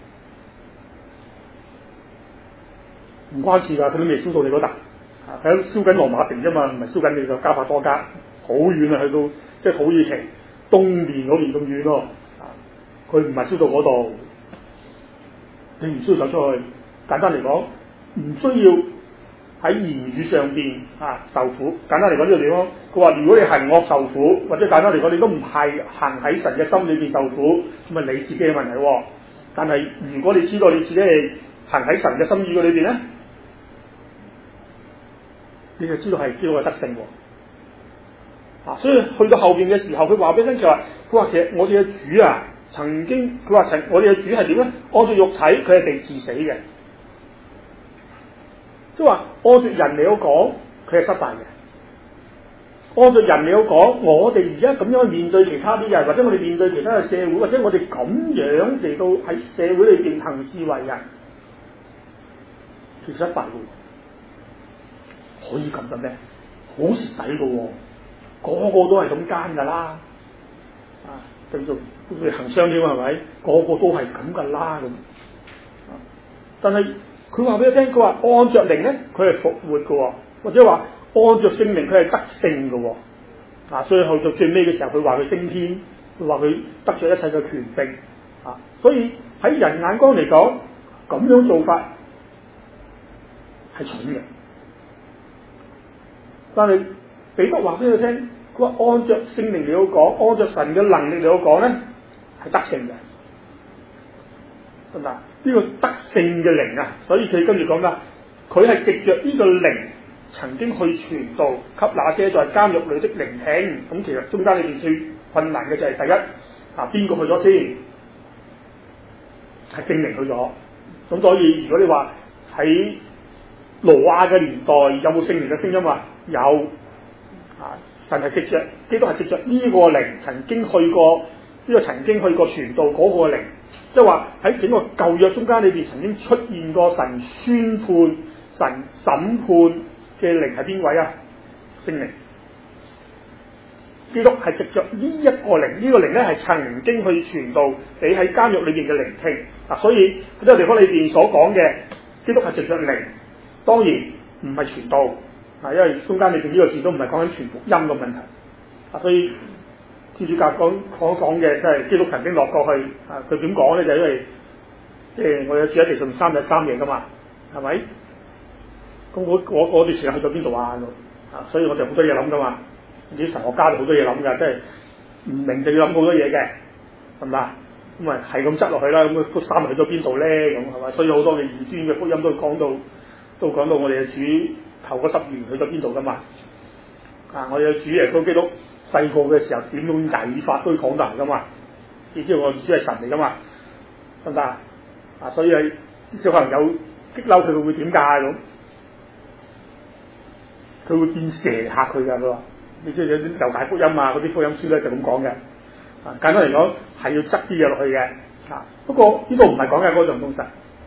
唔關事㗎，佢都未燒到你嗰笪，喺燒緊羅馬城啫嘛，唔係燒緊你個加帕多家。好遠啊，去到即係土耳其東面嗰邊咁遠咯。啊，佢唔係燒到嗰度，你唔需要走出去。簡單嚟講，唔需要喺言語上邊啊受苦。簡單嚟講呢個地方，佢話如果你行惡受苦，或者簡單嚟講，你都唔係行喺神嘅心裏邊受苦，咁係你自己嘅問題，啊。但係如果你知道你自己係行喺神嘅心意嘅裏邊咧，你就知道係知道係得勝，啊。啊，所以去到後邊嘅時候，佢話俾你聽就話，佢話其實我哋嘅主啊，曾經佢話曾我哋嘅主係點咧？按照肉體，佢係被治死嘅，即係話按照人嚟講，佢係失敗嘅。按照人嚟講，我哋而家咁樣面對其他啲人，或者我哋面對其他嘅社會，或者我哋咁樣嚟到喺社會裏邊行事為人，其實失敗嘅，可以咁嘅咩？好蝕底嘅喎。個個都係咁奸噶啦，啊，叫做叫做行商添係咪？個個都係咁噶啦咁。但係佢話俾你聽，佢話按着靈咧，佢係復活嘅，或者話按着聖靈，佢係得勝嘅。啊，所以去到最尾嘅時候，佢話佢升天，佢話佢得咗一切嘅權柄。啊，所以喺人眼光嚟講，咁樣做法係蠢嘅。但係彼得話俾佢聽，佢話按着聖靈嚟到講，按着神嘅能力嚟到講咧，係得勝嘅，得唔得？呢個得勝嘅靈啊，所以佢跟住講啦，佢係藉着呢個靈曾經去傳道給那些在監獄裏的聆聽。咁其實中間裏邊最困難嘅就係第一啊，邊個去咗先？係證明去咗。咁所以如果你話喺挪亞嘅年代有冇聖靈嘅聲音啊？有啊，神係藉着基督係藉着呢個靈曾經去過呢、這個曾經去過傳道嗰個靈，即係話喺整個舊約中間裏邊曾經出現過神宣判、神審判嘅靈係邊位啊？聖靈。基督係藉着呢一個靈，呢、這個靈咧係曾經去傳道俾喺監獄裏邊嘅聆聽啊，所以呢個地方裏邊所講嘅基督係藉着靈，當然唔係傳道啊，因為中間裏邊呢個字都唔係講緊傳福音嘅問題啊，所以天主教講所講嘅即係基督曾經落過去啊，佢點講咧就係、因為即係、就是、我有住喺地上三日三夜噶嘛，係咪？咁我我嗰段時間去咗邊度啊？啊，所以我哋好多嘢諗噶嘛。啲神學家就好多嘢諗㗎，即係唔明就要諗好多嘢嘅，係咪啊？咁啊係咁執落去啦，咁嗰三日去咗邊度咧？咁係咪？所以好多嘅異端嘅福音都講到，都講到我哋嘅主頭嗰十年去咗邊度㗎嘛？啊，我哋嘅主耶穌基督細個嘅時候點樣曳法都講得㗎嘛？你知道我主係神嚟㗎嘛？得唔得啊？啊，所以係小朋友激嬲佢會點㗎咁？佢會變蛇嚇佢㗎，佢話。你知有啲猶大福音啊，嗰啲福音書咧就咁講嘅。啊，簡單嚟講係要執啲嘢落去嘅。啊，不過呢度唔係講緊嗰種東西。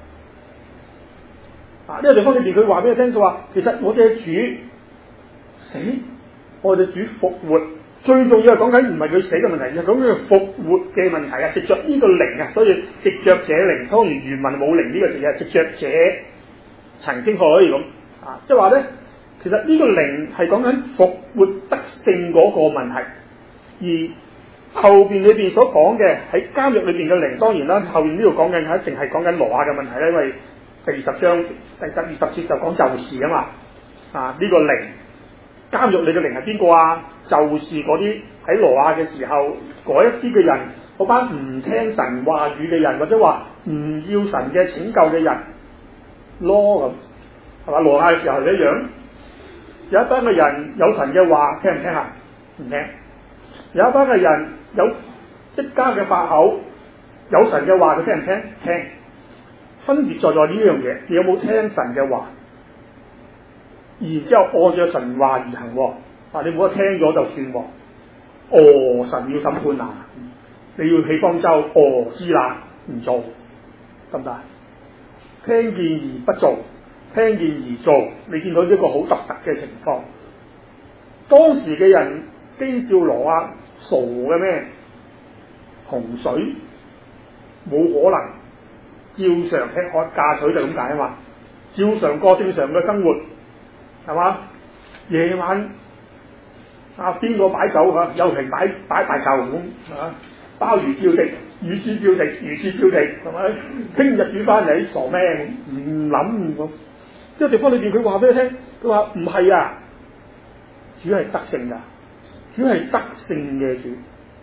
啊，呢、這個地方裏邊佢話俾你聽，佢話其實我哋嘅主死，我哋主復活，最重要係講緊唔係佢死嘅問題，而係講緊佢復活嘅問題啊！藉着呢個靈啊，所以藉着這靈，當然原文冇靈呢個字啊，藉着這曾經可以咁啊，即係話咧。其實呢個靈係講緊復活得勝嗰個問題，而後邊裏邊所講嘅喺監獄裏邊嘅靈，當然啦，後邊呢度講緊係一定係講緊挪亞嘅問題咧，因為第二十章第十二十節就講就事啊嘛，啊呢、這個靈監獄裏嘅靈係邊個啊？就是嗰啲喺挪亞嘅時候嗰一啲嘅人，嗰班唔聽神話語嘅人，或者話唔要神嘅拯救嘅人咯，咁係嘛？挪亞嘅時候係一樣。有一班嘅人有神嘅話聽唔聽啊？唔聽。有一班嘅人有即家嘅法口，有神嘅話佢聽唔聽？聽。分別在在呢樣嘢，你有冇聽神嘅話？然之後按照神話而行喎。啊，你冇得聽咗就算喎。哦，神要審判啊！你要起方舟，哦知啦，唔做得唔得？聽見而不做。聽見而做，你見到一個好獨特嘅情況。當時嘅人譏笑挪亞傻嘅咩？洪水冇可能照常吃喝嫁娶就咁解啊嘛，照常過正常嘅生活係嘛？夜晚啊邊個擺酒啊？有瓶擺擺大嚿咁啊，鮑魚照食，乳豬照食，魚翅照食係咪？聽日煮翻嚟傻咩？唔諗咁。呢個地方裏邊佢話俾你聽，佢話唔係啊，主係得勝噶，主係得勝嘅主，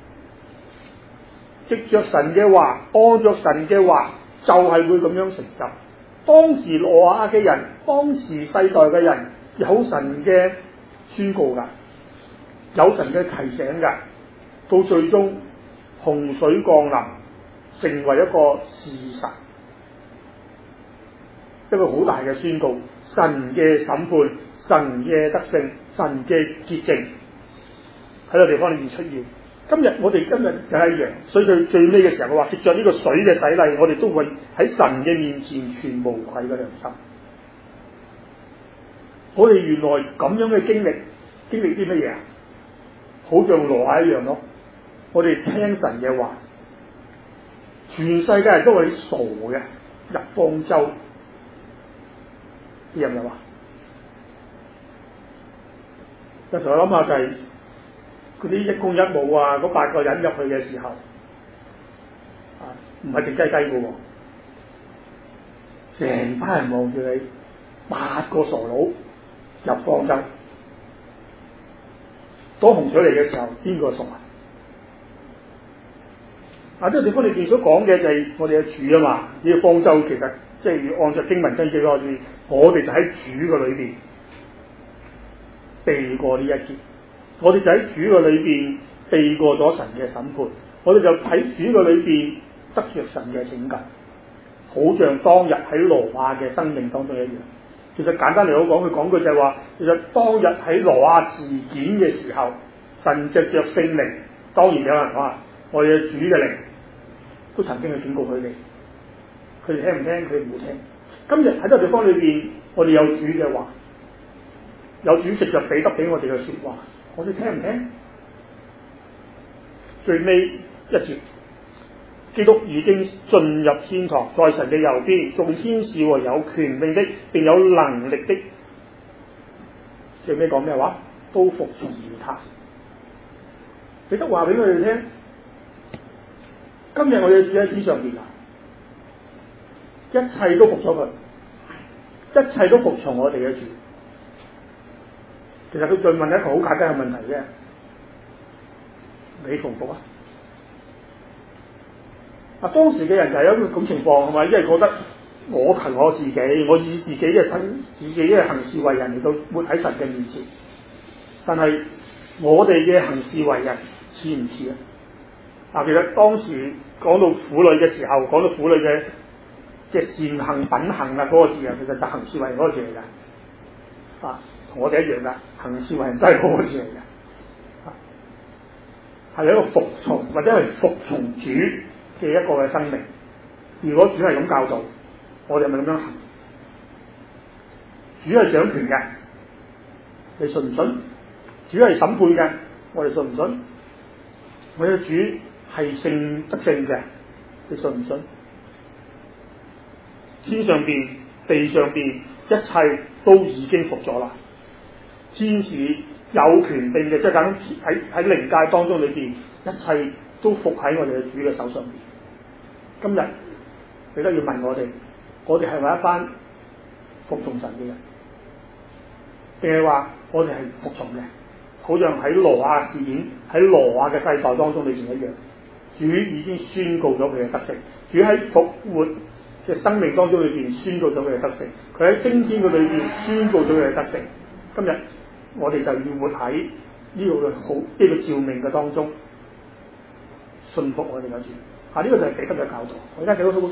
藉着神嘅話，按着神嘅話，就係、是、會咁樣成就。當時挪亞嘅人，當時世代嘅人，有神嘅宣告噶，有神嘅提醒噶，到最終洪水降臨，成為一個事實。一個好大嘅宣告，神嘅審判，神嘅得勝，神嘅潔淨喺個地方裏面出現。今日我哋今日就係一樣，所以佢最尾嘅時候佢話，藉着呢個水嘅洗禮，我哋都會喺神嘅面前存無愧嘅良心。我哋原來咁樣嘅經歷，經歷啲乜嘢啊？好像挪亞一樣咯。我哋聽神嘅話，全世界人都係傻嘅，入方舟。啲人又話，有時候我諗下就係嗰啲一公一母啊，嗰八個人入去嘅時候，啊，唔係靜雞雞嘅喎，成班人望住你，八個傻佬入方舟，當洪水嚟嘅時候，邊個傻啊？啊，呢個地方裏邊所講嘅就係我哋嘅主啊嘛，呢、這個方舟其實。即係要按照經文真記落去，我哋就喺主嘅裏邊， 避過呢一劫，我哋就喺主嘅裏邊避過咗神嘅審判，我哋就喺主嘅裏邊得着神嘅拯救，好像當日喺挪亞嘅生命當中一樣。其實簡單嚟講，佢講句就係話，其實當日喺挪亞事件嘅時候，神藉着聖靈，當然有人話我哋主嘅靈都曾經去警告佢哋，佢哋聽唔聽？佢哋冇聽。今日喺呢個地方裏邊，我哋有主嘅話，有主藉着彼得俾我哋嘅說話，我哋聽唔聽？最尾一節，基督已經進入天堂，在神嘅右邊，眾天使和有權柄的並有能力的，最尾講咩話？都服從於他。彼得話俾我哋聽，今日我哋住喺天上邊啊，一切都服咗佢，一切都服從我哋嘅主。其實佢再問一個好簡單嘅問題啫，你服唔服啊？啊，當時嘅人就係有一個咁情況，係咪？因為覺得我憑我自己，我以自己嘅身、自己嘅行事為人嚟到活喺神嘅面前。但係我哋嘅行事為人似唔似啊？啊，其實當時講到婦女嘅時候，講到婦女嘅嘅善行品行啊嗰個字啊，其實就行事為人嗰個字嚟㗎。啊，同我哋一樣㗎，行事為人真係嗰個字嚟㗎。啊，係一個服從或者係服從主嘅一個嘅生命。如果主係咁教導，我哋咪咁樣行。主係掌權嘅，你信唔信？主係審判嘅，我哋信唔信？我哋主係聖得勝嘅，你信唔信？天上邊、地上邊，一切都已經服咗啦。天使有權柄嘅，即係講喺喺靈界當中裏邊，一切都服喺我哋嘅主嘅手上邊。今日你都要問我哋，我哋係咪一班服從神嘅人，定係話我哋係服從嘅？好像喺挪亞事件、喺挪亞嘅世代當中裏邊一樣，主已經宣告咗佢嘅得勝，主喺復活嘅生命當中裏邊宣告咗佢嘅得勝，佢喺升天嘅裏邊宣告咗佢嘅得勝。今日我哋就要活喺呢個嘅好呢、這個召命嘅當中，信服我哋嘅主。啊，呢、這個就係彼得嘅教導。我而家睇到好。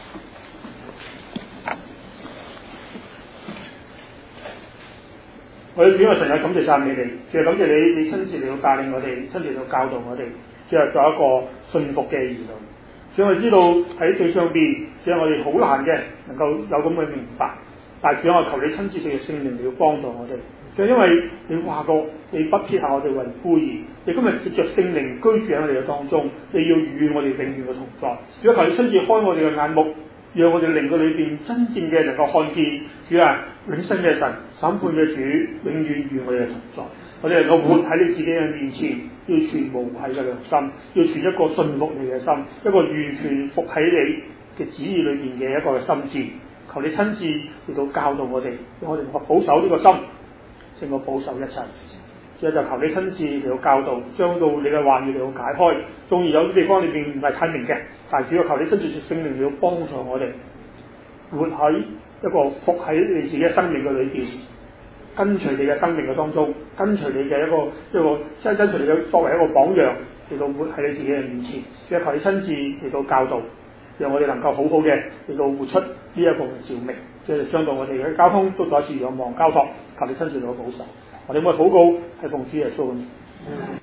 我哋主要神有感謝讚美你，主要感謝你，你親自嚟到帶領我哋，親自嚟到教導我哋，主要做一個信服嘅兒女。主要我哋知道喺地上邊，主要我哋好難嘅能夠有咁嘅明白，但係主要我求你親自嘅聖靈嚟到幫助我哋。就因為你話過，你不撇下我哋為孤兒，你今日藉着聖靈居住喺我哋嘅當中，你要與我哋永遠嘅同在。主要求你親自開我哋嘅眼目，讓我哋靈嘅裏邊真正嘅能夠看見主啊，永生嘅神、審判嘅主，永遠與我哋同在。我哋能夠活喺你自己嘅面前，要存無愧嘅良心，要存一個信服你嘅心，一個完全服喺你嘅旨意裏邊嘅一個嘅心智。求你親自嚟到教導我哋，讓我哋能夠保守呢個心，勝過保守一切。所以就求你親自嚟到教導，將到你嘅話語嚟到解開。縱然有啲地方裏邊唔係太明嘅，但係主要求你親自聖靈嚟到幫助我哋，活喺一個服喺你自己嘅生命嘅裏邊，跟隨你嘅生命嘅當中，跟隨你嘅一個一個即係跟隨你嘅作為一個榜樣嚟到活喺你自己嘅面前。所以求你親自嚟到教導，讓我哋能夠好好嘅嚟到活出呢一個嘅召命，即係將到我哋嘅交通都再一次仰望交託，求你親自嚟到保守。我哋每日禱告係奉主耶穌嘅名。